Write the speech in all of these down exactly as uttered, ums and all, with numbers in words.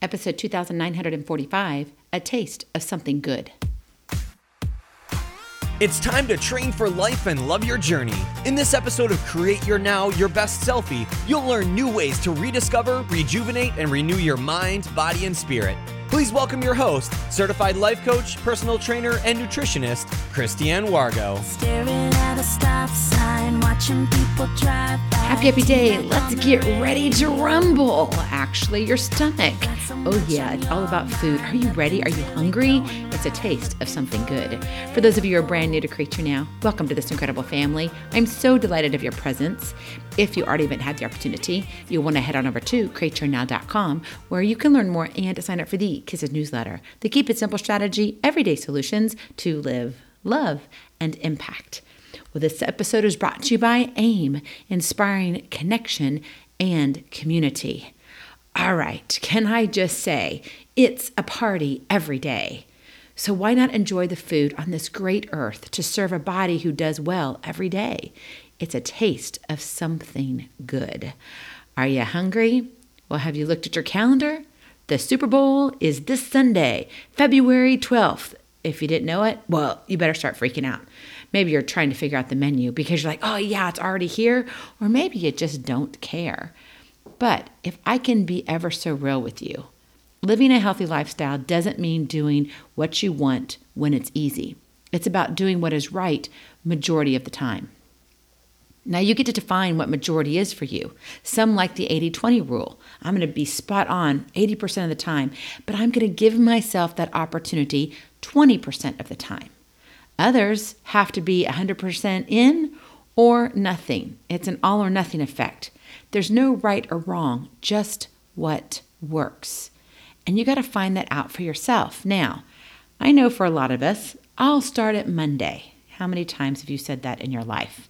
episode two thousand nine hundred forty-five, A Taste of Something Good. It's time to train for life and love your journey. In this episode of Create Your Now, Your Best Selfie, you'll learn new ways to rediscover, rejuvenate, and renew your mind, body, and spirit. Please welcome your host, certified life coach, personal trainer, and nutritionist, Christiane Wargo. Staring at a stop sign, watching people drive by. Happy, happy day. Let's get ready to rumble. Actually, your stomach. Oh yeah, it's all about food. Are you ready? Are you hungry? It's a taste of something good. For those of you who are brand new to Create Your Now, welcome to this incredible family. I'm so delighted of your presence. If you already haven't had the opportunity, you'll want to head on over to create your now dot com, where you can learn more and sign up for the Kisses newsletter, the Keep It Simple strategy, everyday solutions to live, love, and impact. Well, this episode is brought to you by AIM, inspiring connection and community. All right, can I just say, it's a party every day. So why not enjoy the food on this great earth to serve a body who does well every day? It's a taste of something good. Are you hungry? Well, have you looked at your calendar? The Super Bowl is this Sunday, February twelfth. If you didn't know it, well, you better start freaking out. Maybe you're trying to figure out the menu because you're like, oh yeah, it's already here. Or maybe you just don't care. But if I can be ever so real with you, living a healthy lifestyle doesn't mean doing what you want when it's easy. It's about doing what is right majority of the time. Now you get to define what majority is for you. Some like the eighty twenty rule. I'm going to be spot on eighty percent of the time, but I'm going to give myself that opportunity twenty percent of the time. Others have to be one hundred percent in or nothing. It's an all or nothing effect. There's no right or wrong, just what works. And you got to find that out for yourself. Now, I know for a lot of us, I'll start at Monday. How many times have you said that in your life?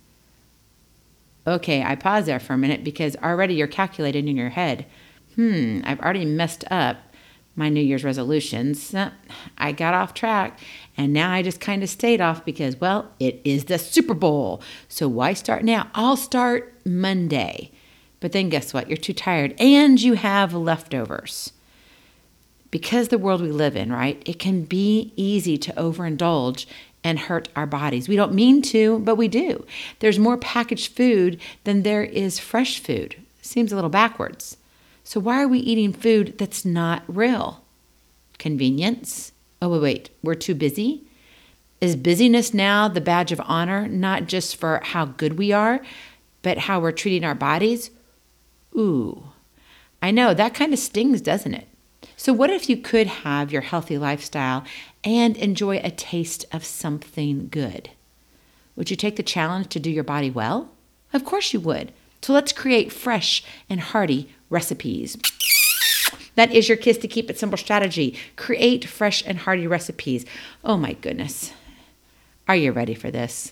Okay, I pause there for a minute because already you're calculating in your head, hmm, I've already messed up my New Year's resolutions. I got off track and now I just kind of stayed off because, well, it is the Super Bowl. So why start now? I'll start Monday. But then guess what? You're too tired and you have leftovers. Because the world we live in, right, it can be easy to overindulge and hurt our bodies. We don't mean to, but we do. There's more packaged food than there is fresh food. Seems a little backwards. So why are we eating food that's not real? Convenience? Oh, wait, wait, we're too busy? Is busyness now the badge of honor, not just for how good we are, but how we're treating our bodies? Ooh, I know, that kind of stings, doesn't it? So what if you could have your healthy lifestyle and enjoy a taste of something good? Would you take the challenge to do your body well? Of course you would. So let's create fresh and hearty recipes. That is your Kiss to Keep It Simple strategy. Create fresh and hearty recipes. Oh my goodness. Are you ready for this?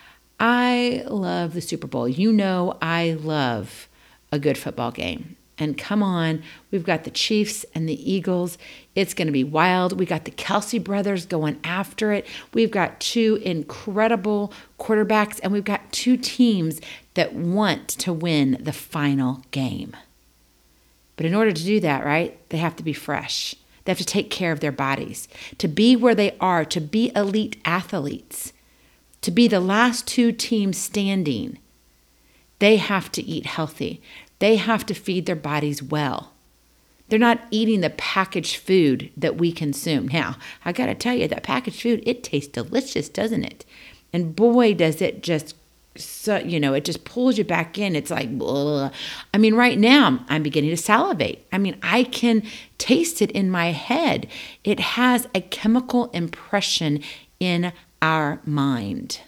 I love the Super Bowl. You know I love a good football game. And come on, we've got the Chiefs and the Eagles. It's going to be wild. We got the Kelsey brothers going after it. We've got two incredible quarterbacks, and we've got two teams that want to win the final game. But in order to do that, right, they have to be fresh. They have to take care of their bodies. To be where they are, to be elite athletes, to be the last two teams standing, they have to eat healthy. They have to feed their bodies well. They're not eating the packaged food that we consume. Now, I got to tell you, that packaged food, it tastes delicious, doesn't it? And boy, does it just, so, you know, it just pulls you back in. It's like, ugh. I mean, right now, I'm beginning to salivate. I mean, I can taste it in my head. It has a chemical impression in our mind.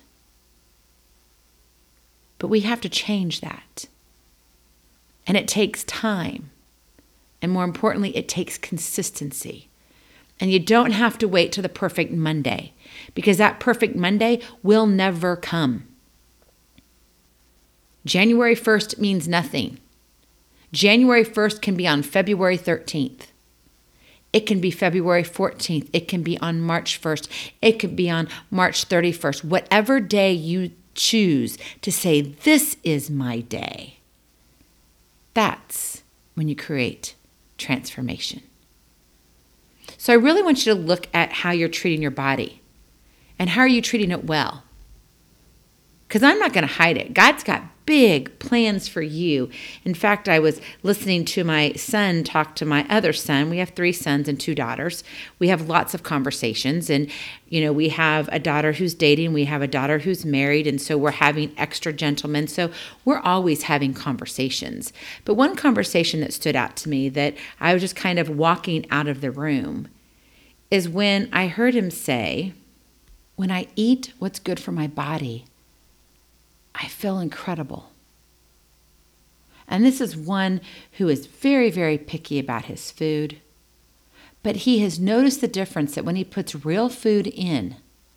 But we have to change that. And it takes time. And more importantly, it takes consistency. And you don't have to wait till the perfect Monday, because that perfect Monday will never come. January first means nothing. January first can be on February thirteenth. It can be February fourteenth. It can be on March first. It could be on March thirty-first. Whatever day you choose to say, this is my day. That's when you create transformation. So I really want you to look at how you're treating your body and how are you treating it well? Because I'm not going to hide it. God's got big plans for you. In fact, I was listening to my son talk to my other son. We have three sons and two daughters. We have lots of conversations. And, you know, we have a daughter who's dating. We have a daughter who's married. And so we're having extra gentlemen. So we're always having conversations. But one conversation that stood out to me that I was just kind of walking out of the room is when I heard him say, when I eat what's good for my body, I feel incredible. And this is one who is very, very picky about his food. But he has noticed the difference that when he puts real food in,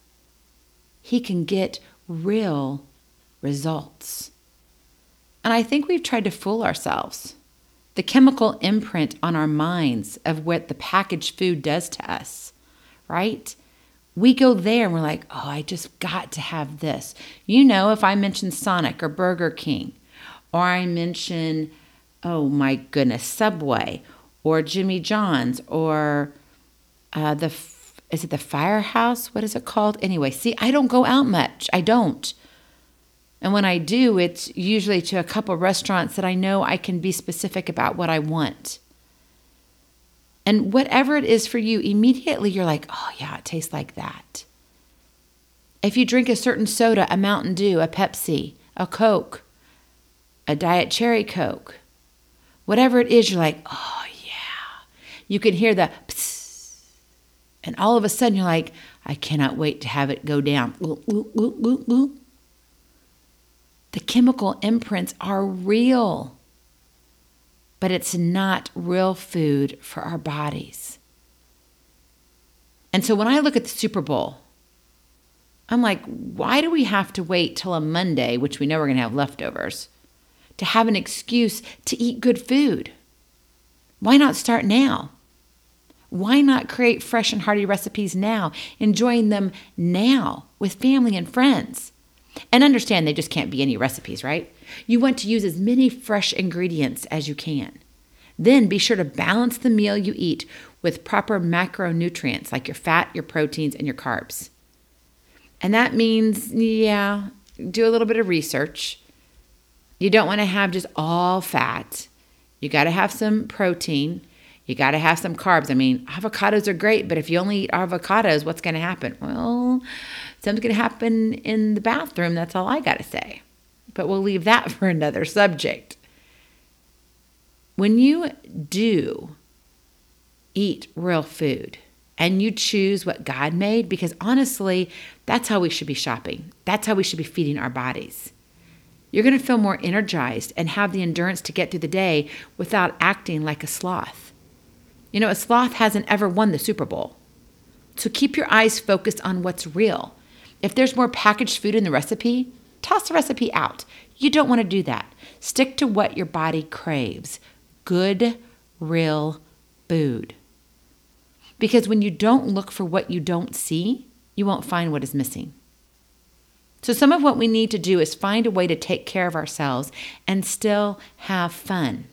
he can get real results. And I think we've tried to fool ourselves. The chemical imprint on our minds of what the packaged food does to us, right? We go there and we're like, oh, I just got to have this. You know, if I mention Sonic or Burger King, or I mention, oh my goodness, Subway or Jimmy John's or uh, the, is it the Firehouse? What is it called? Anyway, see, I don't go out much. I don't. And when I do, it's usually to a couple restaurants that I know I can be specific about what I want. And whatever it is for you, immediately you're like, oh yeah, it tastes like that. If you drink a certain soda, a Mountain Dew, a Pepsi, a Coke, a Diet Cherry Coke, whatever it is, you're like, oh yeah. You can hear the psst, and all of a sudden you're like, I cannot wait to have it go down. Ooh, ooh, ooh, ooh, ooh. The chemical imprints are real. But it's not real food for our bodies. And so when I look at the Super Bowl, I'm like, why do we have to wait till a Monday, which we know we're going to have leftovers, to have an excuse to eat good food? Why not start now? Why not create fresh and hearty recipes now, enjoying them now with family and friends? And understand they just can't be any recipes, right? You want to use as many fresh ingredients as you can. Then be sure to balance the meal you eat with proper macronutrients like your fat, your proteins, and your carbs. And that means, yeah, do a little bit of research. You don't want to have just all fat. You got to have some protein. You got to have some carbs. I mean, avocados are great, but if you only eat avocados, what's going to happen? Well, something's going to happen in the bathroom. That's all I got to say. But we'll leave that for another subject. When you do eat real food and you choose what God made, because honestly, that's how we should be shopping. That's how we should be feeding our bodies. You're going to feel more energized and have the endurance to get through the day without acting like a sloth. You know, a sloth hasn't ever won the Super Bowl. So keep your eyes focused on what's real. If there's more packaged food in the recipe, toss the recipe out. You don't want to do that. Stick to what your body craves. Good, real food. Because when you don't look for what you don't see, you won't find what is missing. So some of what we need to do is find a way to take care of ourselves and still have fun.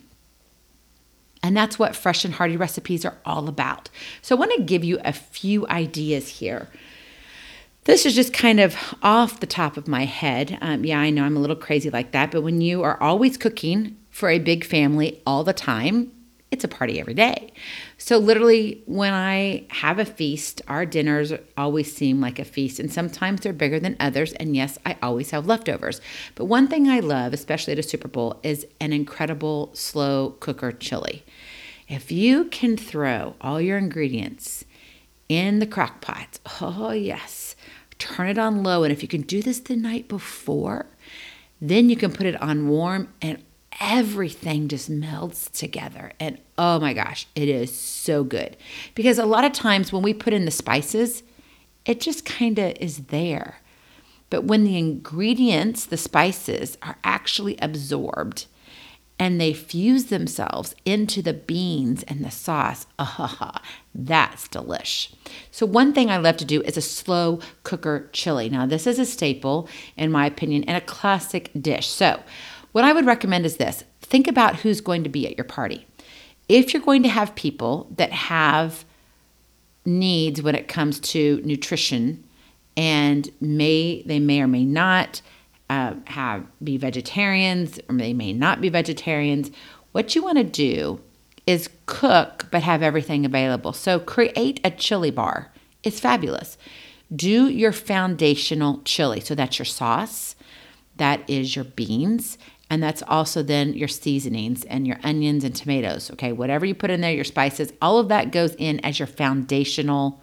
And that's what Fresh and Hearty recipes are all about. So I want to give you a few ideas here. This is just kind of off the top of my head. Um, yeah, I know I'm a little crazy like that, but when you are always cooking for a big family all the time, it's a party every day. So literally when I have a feast, our dinners always seem like a feast, and sometimes they're bigger than others. And yes, I always have leftovers. But one thing I love, especially at a Super Bowl, is an incredible slow cooker chili. If you can throw all your ingredients in the crock pot, oh yes, turn it on low. And if you can do this the night before, then you can put it on warm and everything just melts together. And oh my gosh, it is so good. Because a lot of times when we put in the spices, it just kind of is there. But when the ingredients, the spices, are actually absorbed and they fuse themselves into the beans and the sauce, ah, that's delish. So one thing I love to do is a slow cooker chili. Now this is a staple, in my opinion, and a classic dish. So what I would recommend is this. Think about who's going to be at your party. If you're going to have people that have needs when it comes to nutrition, and may they may or may not uh, have be vegetarians, or they may not be vegetarians. What you want to do is cook, but have everything available. So create a chili bar. It's fabulous. Do your foundational chili. So that's your sauce, that is your beans, and that's also then your seasonings and your onions and tomatoes. Okay, whatever you put in there, your spices, all of that goes in as your foundational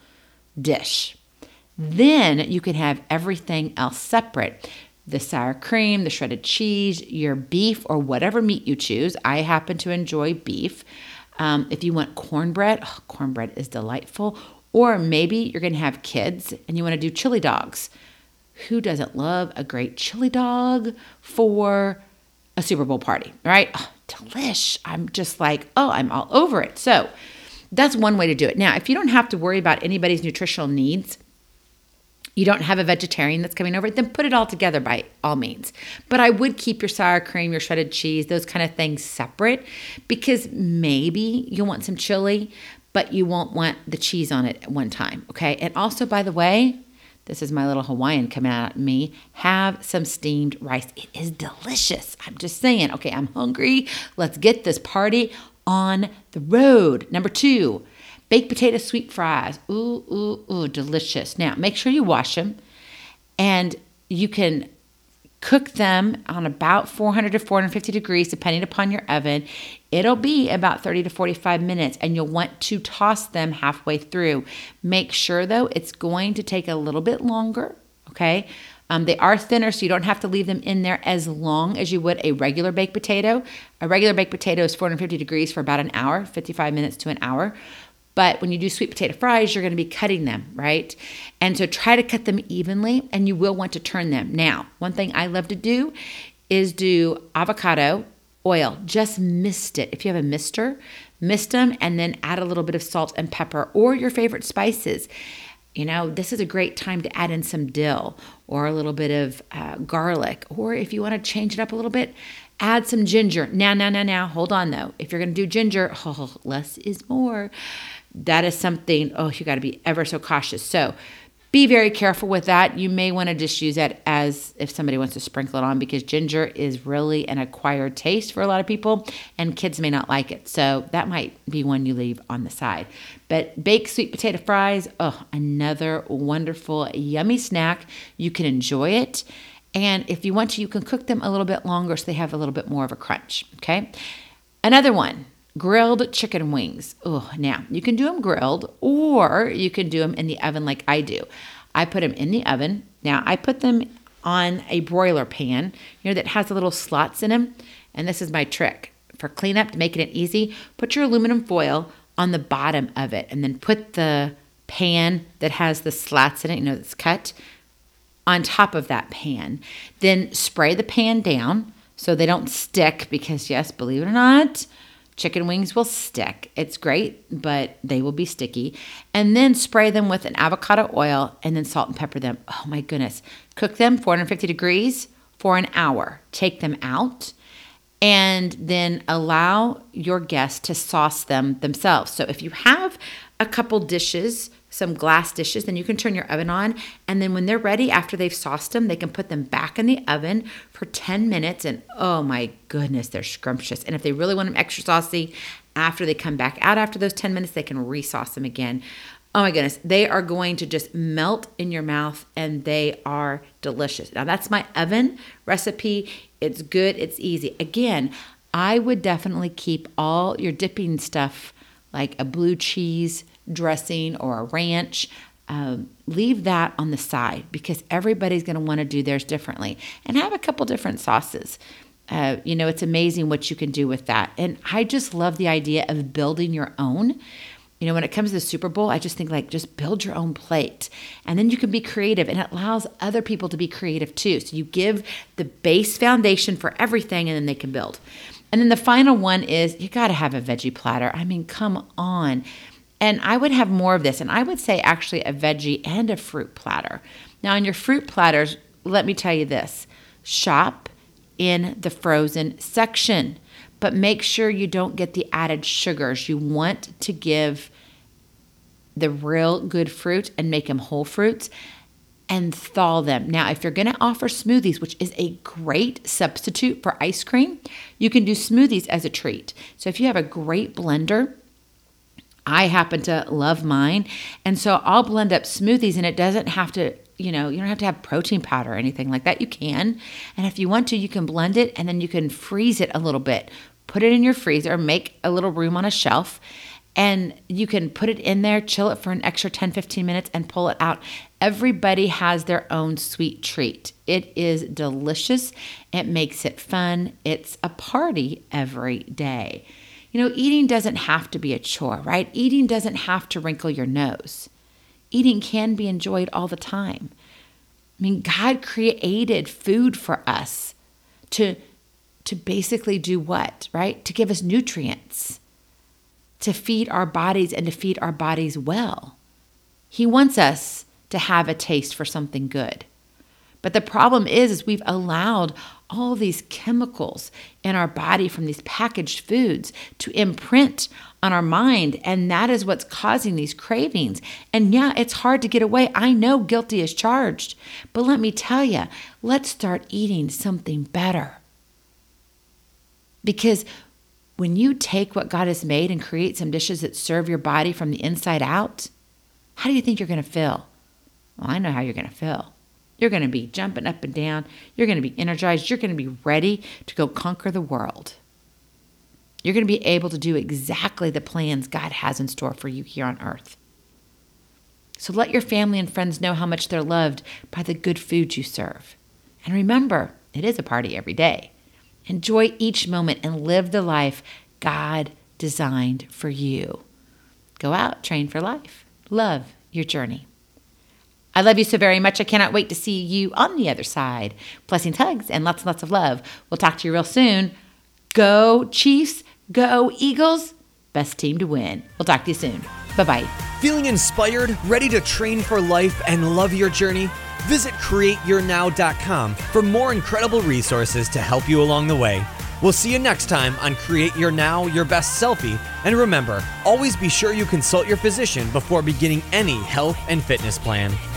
dish. Then you can have everything else separate. The sour cream, the shredded cheese, your beef, or whatever meat you choose. I happen to enjoy beef. Um, if you want cornbread, oh, cornbread is delightful. Or maybe you're going to have kids and you want to do chili dogs. Who doesn't love a great chili dog for a Super Bowl party, right? Oh, delish. I'm just like, oh, I'm all over it. So that's one way to do it. Now, if you don't have to worry about anybody's nutritional needs, you don't have a vegetarian that's coming over, then put it all together by all means. But I would keep your sour cream, your shredded cheese, those kind of things separate, because maybe you want some chili, but you won't want the cheese on it at one time, okay? And also, by the way, this is my little Hawaiian coming out at me, have some steamed rice. It is delicious. I'm just saying, okay, I'm hungry. Let's get this party on the road. Number two, baked potato sweet fries. Ooh, ooh, ooh, delicious. Now, make sure you wash them, and you can cook them on about four hundred to four hundred fifty degrees, depending upon your oven. It'll be about thirty to forty-five minutes, and you'll want to toss them halfway through. Make sure, though, it's going to take a little bit longer, okay? Um, they are thinner, so you don't have to leave them in there as long as you would a regular baked potato. A regular baked potato is four hundred fifty degrees for about an hour, fifty-five minutes to an hour. But when you do sweet potato fries, you're going to be cutting them, right? And so try to cut them evenly, and you will want to turn them. Now, one thing I love to do is do avocado oil. Just mist it. If you have a mister, mist them and then add a little bit of salt and pepper or your favorite spices. You know, this is a great time to add in some dill or a little bit of uh, garlic. Or if you want to change it up a little bit, add some ginger. Now, now, now, now, hold on though. If you're going to do ginger, oh, less is more. That is something, oh, you got to be ever so cautious. So be very careful with that. You may want to just use that as if somebody wants to sprinkle it on, because ginger is really an acquired taste for a lot of people, and kids may not like it. So that might be one you leave on the side. But baked sweet potato fries, oh, another wonderful, yummy snack. You can enjoy it. And if you want to, you can cook them a little bit longer so they have a little bit more of a crunch, okay? Another one. Grilled chicken wings. Oh, now you can do them grilled, or you can do them in the oven like I do. I put them in the oven. Now I put them on a broiler pan, you know, that has the little slots in them. And this is my trick for cleanup, to making it easy. Put your aluminum foil on the bottom of it, and then put the pan that has the slats in it, you know, that's cut, on top of that pan. Then spray the pan down so they don't stick, because yes, believe it or not, chicken wings will stick. It's great, but they will be sticky. And then spray them with an avocado oil and then salt and pepper them. Oh my goodness. Cook them four hundred fifty degrees for an hour. Take them out and then allow your guests to sauce them themselves. So if you have a couple dishes, some glass dishes, then you can turn your oven on. And then when they're ready, after they've sauced them, they can put them back in the oven for ten minutes. And oh my goodness, they're scrumptious. And if they really want them extra saucy, after they come back out after those ten minutes, they can re-sauce them again. Oh my goodness, they are going to just melt in your mouth, and they are delicious. Now that's my oven recipe. It's good, it's easy. Again, I would definitely keep all your dipping stuff like a blue cheese dressing or a ranch. Um, leave that on the side, because everybody's going to want to do theirs differently, and have a couple different sauces. Uh, you know, it's amazing what you can do with that. And I just love the idea of building your own. You know, when it comes to the Super Bowl, I just think like just build your own plate, and then you can be creative, and it allows other people to be creative too. So you give the base foundation for everything, and then they can build. And then the final one is you got to have a veggie platter. I mean, come on. And I would have more of this, and I would say actually a veggie and a fruit platter. Now, on your fruit platters, let me tell you this. Shop in the frozen section, but make sure you don't get the added sugars. You want to give the real good fruit and make them whole fruits and thaw them. Now, if you're going to offer smoothies, which is a great substitute for ice cream, you can do smoothies as a treat. So if you have a great blender, I happen to love mine, and so I'll blend up smoothies, and it doesn't have to, you know, you don't have to have protein powder or anything like that. You can, and if you want to, you can blend it, and then you can freeze it a little bit. Put it in your freezer, make a little room on a shelf, and you can put it in there, chill it for an extra ten, fifteen minutes, and pull it out. Everybody has their own sweet treat. It is delicious. It makes it fun. It's a party every day. You know, eating doesn't have to be a chore, right? Eating doesn't have to wrinkle your nose. Eating can be enjoyed all the time. I mean, God created food for us to, to basically do what, right? To give us nutrients, to feed our bodies and to feed our bodies well. He wants us to have a taste for something good. But the problem is, is we've allowed all these chemicals in our body from these packaged foods to imprint on our mind. And that is what's causing these cravings. And yeah, it's hard to get away. I know guilty is charged. But let me tell you, let's start eating something better. Because when you take what God has made and create some dishes that serve your body from the inside out, how do you think you're going to feel? Well, I know how you're going to feel. You're going to be jumping up and down. You're going to be energized. You're going to be ready to go conquer the world. You're going to be able to do exactly the plans God has in store for you here on earth. So let your family and friends know how much they're loved by the good food you serve. And remember, it is a party every day. Enjoy each moment and live the life God designed for you. Go out, train for life. Love your journey. I love you so very much. I cannot wait to see you on the other side. Blessings, hugs, and lots and lots of love. We'll talk to you real soon. Go Chiefs. Go Eagles. Best team to win. We'll talk to you soon. Bye-bye. Feeling inspired, ready to train for life and love your journey? Visit create your now dot com for more incredible resources to help you along the way. We'll see you next time on Create Your Now, Your Best Selfie. And remember, always be sure you consult your physician before beginning any health and fitness plan.